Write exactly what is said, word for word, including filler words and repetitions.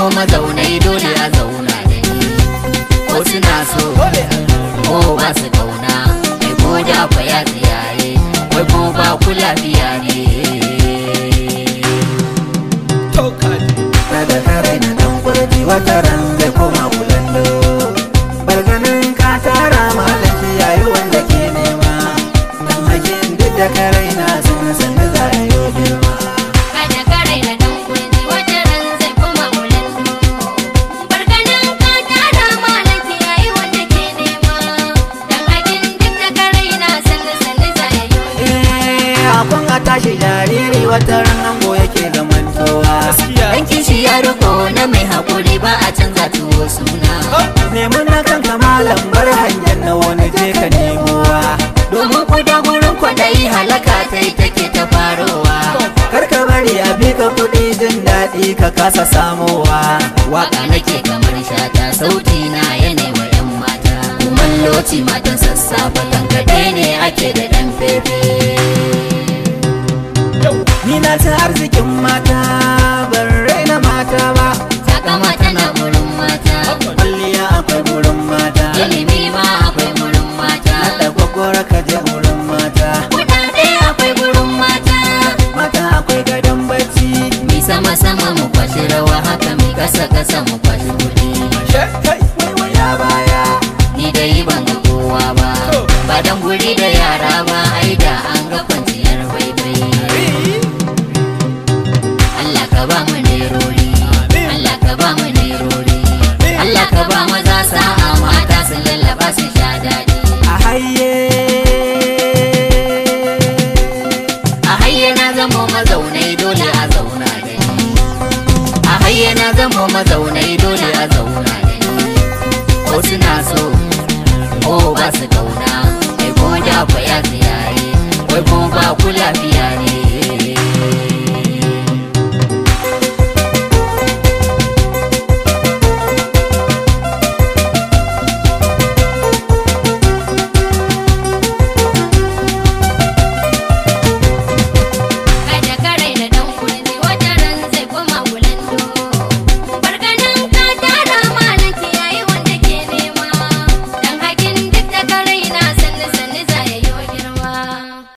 zamo mazaunai dole a zauna da ni. Ko suna so ko ba su kauna, mai ko da fa ya tsiyaye, wai ko ba ku lafiya ne. Kada kare na dan kurji wata ran zai koma kulando. Barganin ka tara malaki yayi wanda ke nema. Dan hakin duk da kare na sun san da za a yi girma. Kada kare na dan kurji wata ran zai koma kulando. Barganin ka tara malaki yayi wanda ke nema. Dan hakin duk da kare na san san da za a yi girma. Eh, akon a tashi jariri wata ran ango yake zamantowa. Dan kishi ya riko na mai haƙuri ba a canza tuwo suna. Neman na kanka malam bar hangen na wani je ka nemowa. Domin kuda gurin kwaɗayi halaka ta yi take ta farowa. Kar ka bari a bi ka kuɗi jin daɗi ka kasa samowa. Waka nake kamar shata sauti na yanayi wa 'yan mata. Kumalloci matan sassafa tankaɗe ne ake da ɗan fefe. Ni na ci arzikin mata ban raina mata ba. Saka mata na gurin mata, Kwalliya akwai gurin mata. ilimi ma akwai gurin mata, Da gwaggwara ka je gurin mata. kuɗaɗe akwai gurin mata. Mata akwai gadon bacci. Mi sama sama mu kwashi rawa haka mi kasa kasa mu kwashi kuɗi. Waiwaya baya. Ni dai ban ga kowa ba, ba dan guri da yara ba ai da an ga kwanciyar baibai. Allah ka ba mu nerori, Allah ka ba mu nerori, Allah ka ba maza sa'a mata su lallaba su sha daɗi. A haye. A hayye na zamo mazaunai dole a zauna da ni. A hayye na zamo mazaunai dole a zauna da ni. Ko suna so ko ba su kauna, mai ko da fa ya tsiyaye, wai ko ba ku lafiya ne.